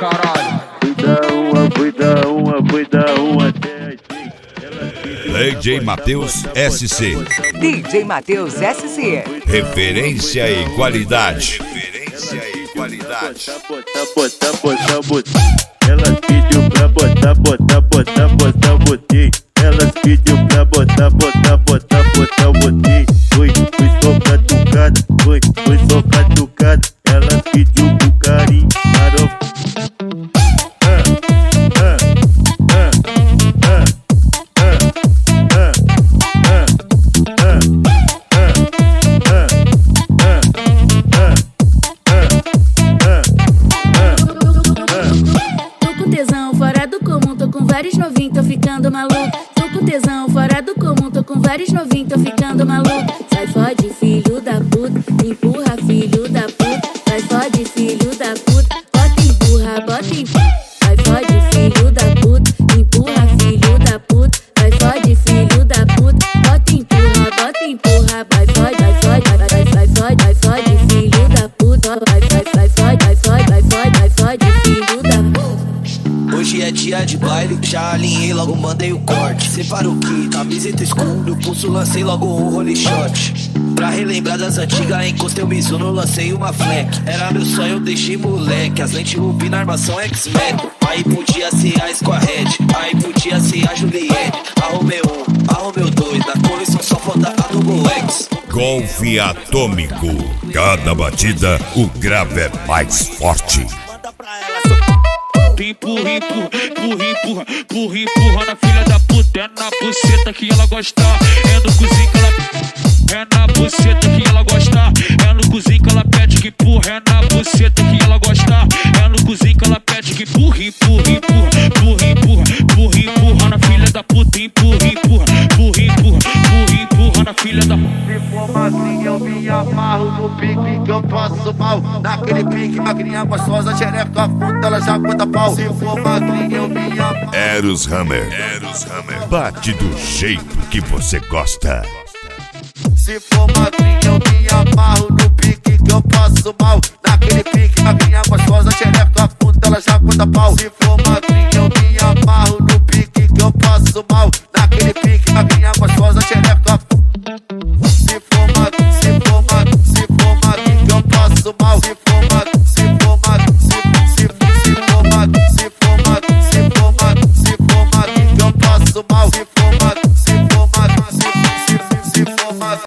caralho. Fui dar uma até DJ Matheus SC. DJ Matheus SC. Referência e qualidade. Elas pediu pra botar, botei. Elas pediu pra botar, botei. Foi só catucada, foi só catucada. Elas pediu pro carinho, marofa. Vários novinhos, tô ficando maluco. Tô com tesão fora do comum, tô com vários novinhos, tô ficando maluco. Sai fode, filho da puta, empurra, filho da puta. Sai fode, filho da puta, bota empurra, bota empurra. Sai fode, filho da puta, empurra, filho da puta. Sai fode, filho da puta, bota empurra, bota empurra. Vai fode, vai fode, vai fode, filho da puta. Vai fode, filho da puta. Hoje é dia de baile, já alinhei, logo mandei o corte. Separa o kit, camiseta escuro, pulso, lancei logo um rolê shot. Pra relembrar das antigas, encostei o Mizuno, lancei uma fleck. Era meu sonho, deixei moleque, as lentes rubi na armação X-Men. Aí podia ser a Squared, aí podia ser a Juliette. Arrumei o dois, na coleção só falta a Double X. Golfe atômico. Cada batida, o grave é mais forte. Empurra na filha da puta. É na buceta que ela gosta. É no cozinho que ela... É na buceta que ela gosta. É no cozinho que ela pede que empurra. É na buceta que ela gosta. É no cozinho que ela pede que empurra na filha da puta. Empurra na filha da puta. Se for magrinha eu me amarro no pique que eu passo mal. Naquele pique, magrinha gostosa, xereca puta, ela já conta pau. Se for magrinha eu me amarro. Eros Hammer. Bate do jeito que você gosta. Se for magrinha eu me amarro no pique que eu passo mal. Naquele pique, magrinha gostosa, xereca puta, ela já conta pau.